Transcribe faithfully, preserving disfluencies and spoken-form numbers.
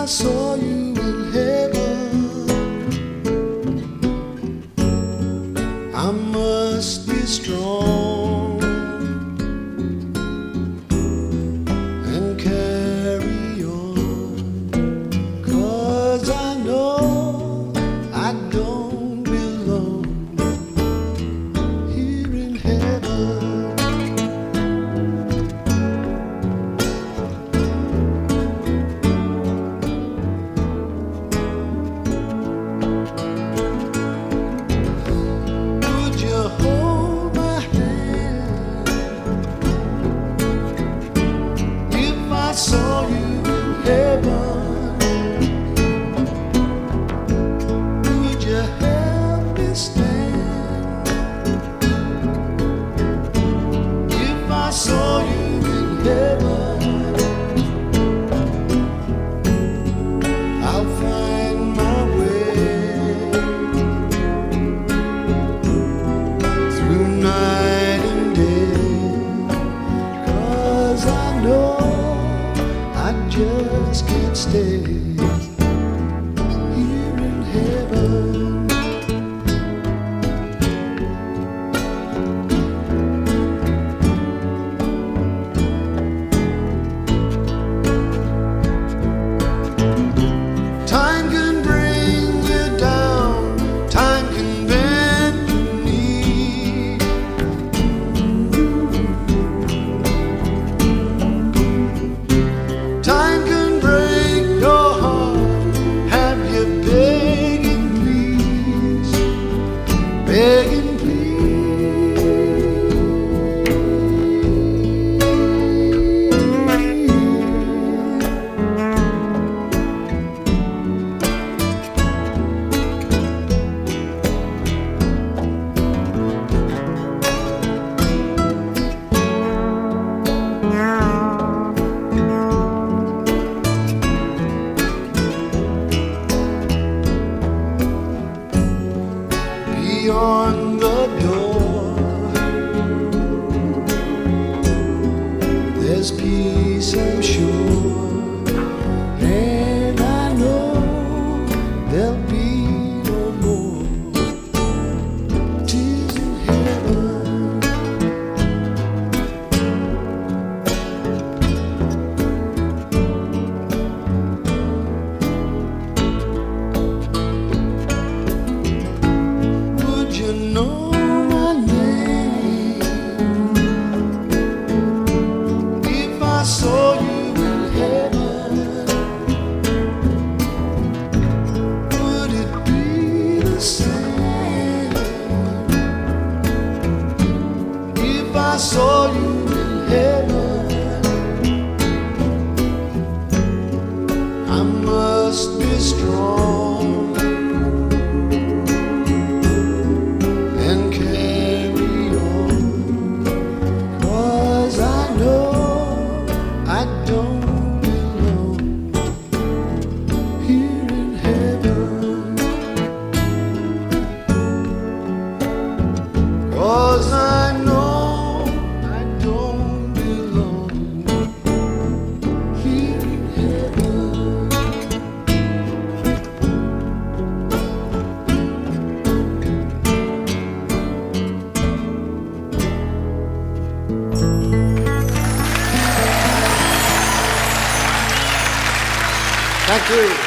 saw you in heaven, I must be strong and carry on, 'cause I know I don't belong here in heaven. Saw you in heaven, would you help me stand? If I saw you in heaven, I'll find my way through night and day, 'cause I know I just can't stay here in heaven. Time can bring you down, time can bend your knee. Time can break your heart, have you begging please, begging beyond the door, there's peace, I'm sure, and I know there'll be no more tears in heaven. You know my name if I saw you in heaven, would it be the same if I saw you in heaven? I must be strong and carry on, 'cause I know I don't belong here in heaven, 'cause I know I don't belong here in heaven. Thank you.